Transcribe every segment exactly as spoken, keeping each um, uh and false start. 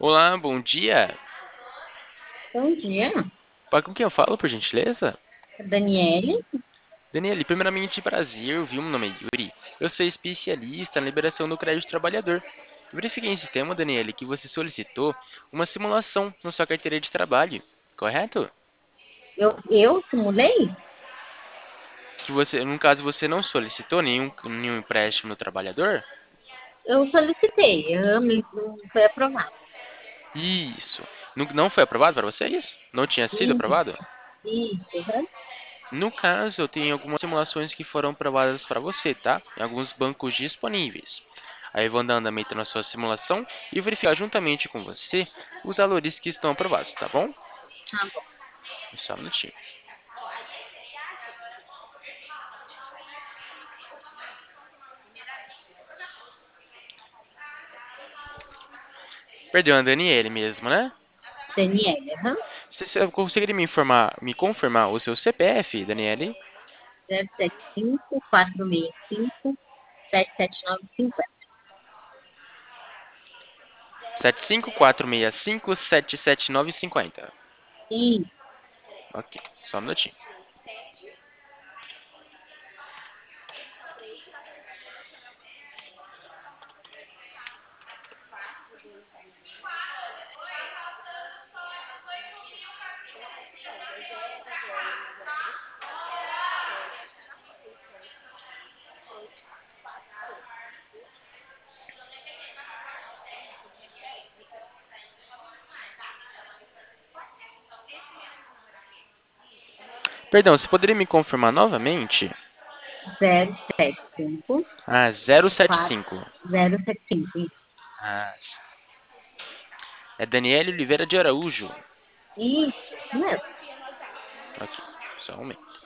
Olá, bom dia. Bom dia, Fala com quem eu falo, por gentileza? Daniele. Daniele, primeiramente prazer, viu? Meu nome é Yuri. Eu sou especialista na liberação do crédito trabalhador. Eu verifiquei em sistema, Daniele, que você solicitou uma simulação na sua carteira de trabalho, correto? Eu, eu simulei? Que você, no caso, você não solicitou nenhum, nenhum empréstimo no trabalhador? Eu solicitei, eu, me- não foi aprovado. Isso. Não não foi aprovado para você isso? Não tinha sido Isso, aprovado? isso, aham. No caso, eu tenho algumas simulações que foram aprovadas para você, tá? Em alguns bancos disponíveis. Aí eu vou dar andamento na sua simulação e verificar juntamente com você os valores que estão aprovados, tá bom? Tá bom. Só um minutinho. Perdão, a Daniele mesmo, né? Daniele, aham. Você, você conseguiria me informar, me confirmar o seu C P F, Daniele? zero sete cinco, quatro seis cinco, sete sete nove cinco. sete cinco quatro seis cinco sete sete nove cinco zero. Isso. Ok, só um minutinho. Perdão, você poderia me confirmar novamente? zero sete cinco, Ah, zero sete quatro cinco. zero sete cinco. Isso. Ah, é Daniele Oliveira de Araújo. Isso, isso mesmo. Ok, só um momento.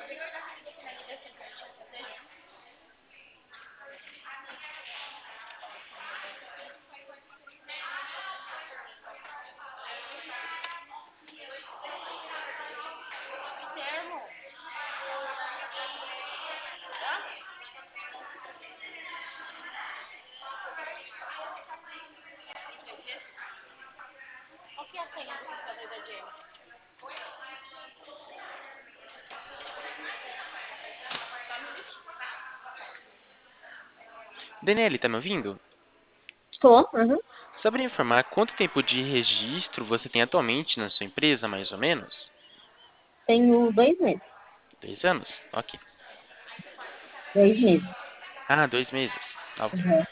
Daniele, tá me ouvindo? Estou, aham. Saberia informar quanto tempo de registro você tem atualmente na sua empresa, mais ou menos? Tenho dois meses. Dois anos? Ok. Dois meses. Ah, dois meses. Ok. Aham.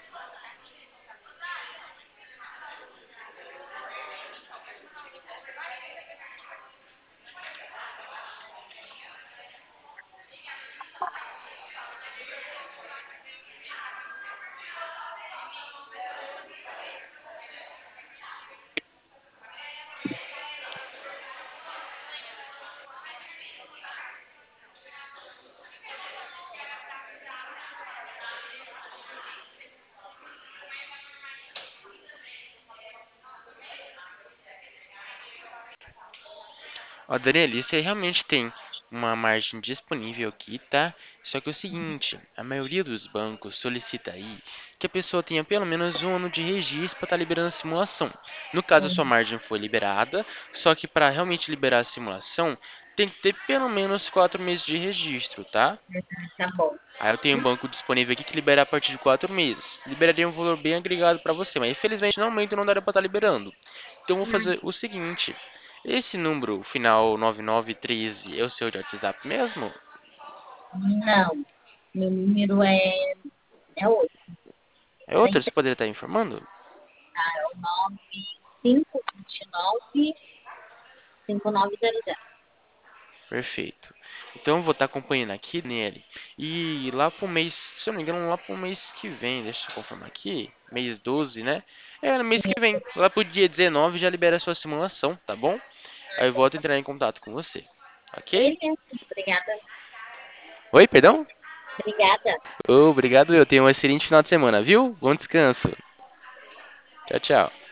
Ó, Daniele, você realmente tem uma margem disponível aqui, tá? Só que é o seguinte, a maioria dos bancos solicita aí que a pessoa tenha pelo menos um ano de registro para estar liberando a simulação. No caso, a sua Aham. margem foi liberada, só que para realmente liberar a simulação, tem que ter pelo menos quatro meses de registro, tá? Tá bom. Aí eu tenho um banco disponível aqui que libera a partir de quatro meses. Liberaria um valor bem agregado para você, mas infelizmente no momento não daria para estar liberando. Então eu vou Hum, fazer o seguinte: esse número final nove nove um três é o seu de WhatsApp mesmo? Não, meu número é, é outro. É outro? Você poderia estar informando? É o nove cinco dois nove, cinco nove zero zero. Perfeito. Então eu vou estar acompanhando aqui nele. E lá pro mês, se eu não me engano, lá pro mês que vem, deixa eu confirmar aqui, mês doze, né? É, no mês que vem, lá pro dia dezenove já libera a sua simulação, tá bom? Aí eu volto a entrar em contato com você. Ok? Beleza, obrigada. Oi, perdão? Obrigada. Obrigado, eu tenho um excelente final de semana, viu? Bom descanso. Tchau, tchau.